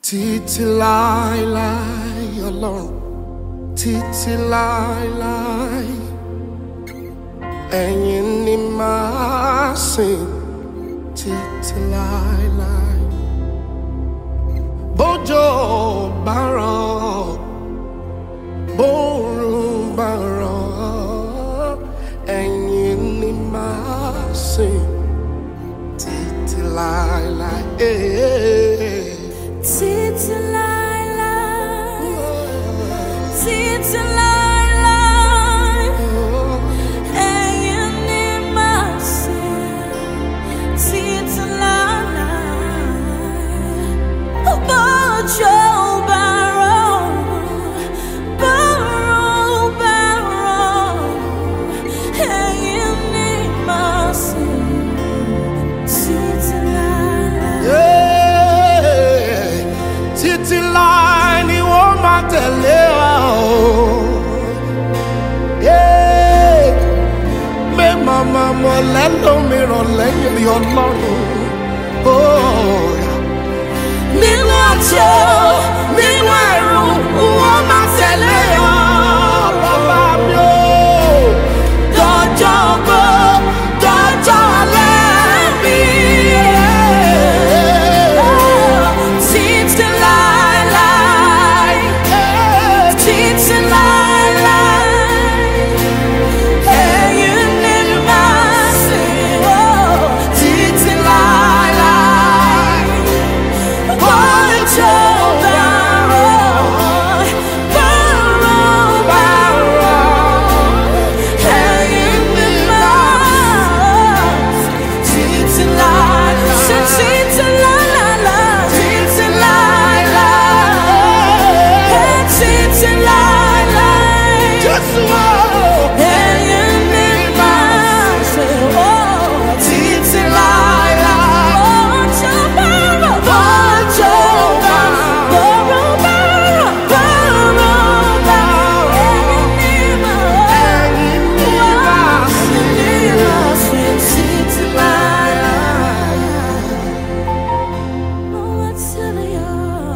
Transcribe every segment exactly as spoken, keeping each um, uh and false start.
Títí láéláé Ọlọ́run, títí láéláé, ẹ̀yin ni màá sìn títí láéláé. Bójò bá rọ̀, bóòrùn bá rọ̀, ẹ̀yin ni màá sìn títí láéláé. Títí láéláé, títí láéláé, ẹ̀yin ni màá sìn títí láéláé. Bójò bá rọ̀, bóòrùn bá rọ̀, ẹ̀yin ni màá sìn títí láéláé. Títí láé ni wọ́n máa tẹ̀lé wa o. Mẹ́ màmá mọ̀ lẹ́lòmíràn lẹ́yìn rí Ọlọ́run. Nínú ọjọ́, nínú ẹ̀rù, wọ́n máa tẹ̀lé wa. Bàbá mi o. Dọjọ́ gbó, dọjọ́ alẹ́ mi. Títí láéláé, títí láéláé, ẹ̀yin ni màá sìn títí láéláé. Bójò bá rọ̀, bóòrùn bá rọ̀, ẹ̀yin ni màá sìn títí láéláé. Títí láéláé, títí láéláé, títí láéláé. Jésù o. Ẹ̀yin ni màá sìn títí láéláé. Bójò bá rọ̀, bójò bá rọ̀, bóòrùn bá rọ̀, bóòrùn bá rọ̀, ẹ̀yin ni màá sìn títí láéláé. Mo máa tẹ̀lé ọ,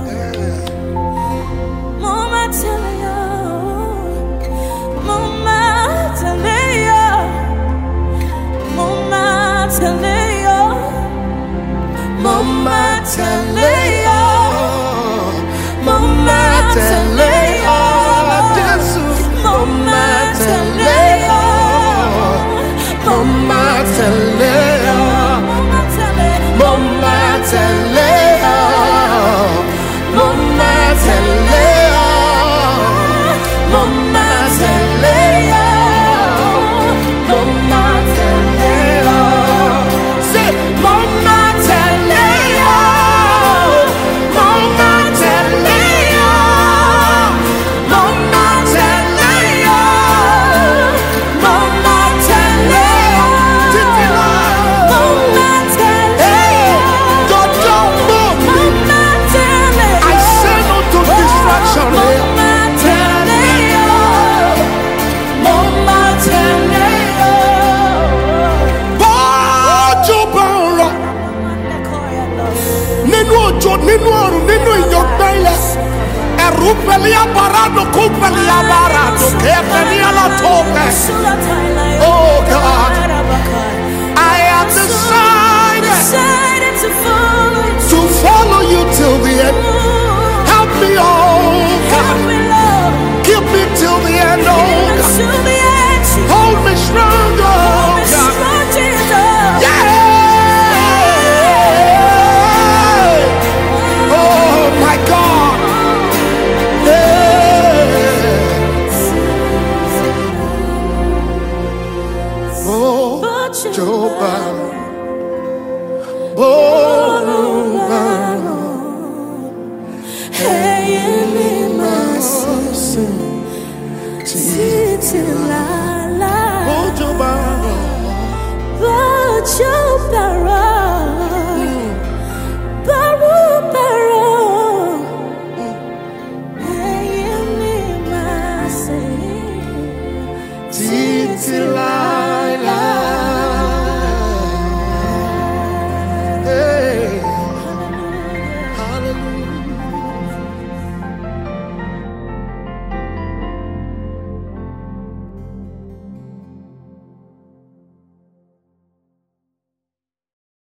mo máa tẹ̀lé ọ, mo máa tẹ̀lé ọ, mo máa tẹ̀lé ọ, mo máa tẹ̀lé ọ, mo máa tẹ̀lé ọ, Jésù. mo máa tẹ̀lé ọ, Mo máa tẹ̀lé ọ. mo máa tẹ̀lé ọ, Mo máa tẹ̀lé ọ. Mo máa tẹ̀lé ọ. Mo máa tẹ̀lé ọ. Mo máa tẹ̀lé ọ. Ṣé mo máa tẹ̀lé ọ? Mo máa tẹ̀lé ọ. Mo máa tẹ̀lé ọ. mo máa tẹ̀lé ọ, Títí láé. mo máa tẹ̀lé ọ, Jọjọ mọ́ mi. mo máa tẹ̀lé ọ. I say no to distraction. Mo máa tẹ̀lé ọ, mo máa tẹ̀lé ọ. Bójò bá ń rọ̀, nínú òjò, nínú ọ̀run, nínú ìyọ̀gbẹ́lẹ̀, ẹ̀rù pẹ̀lú abarado kó pẹ̀lú abarado kẹ́pẹ̀lú alatọ́pẹ̀. Oh God, I have decided Decided to follow you. to follow you till the end. Help me, oh Help God, me, Lord. keep me till the end, oh Even God. to the end, you Hold me strong, oh hold me God. strong, Jesus. Yeah! Oh my God! Yeah! Bójò bá rọ̀, bóòrùn bá rọ̀, Ẹ̀yin ni màá sìn sìn títí láé.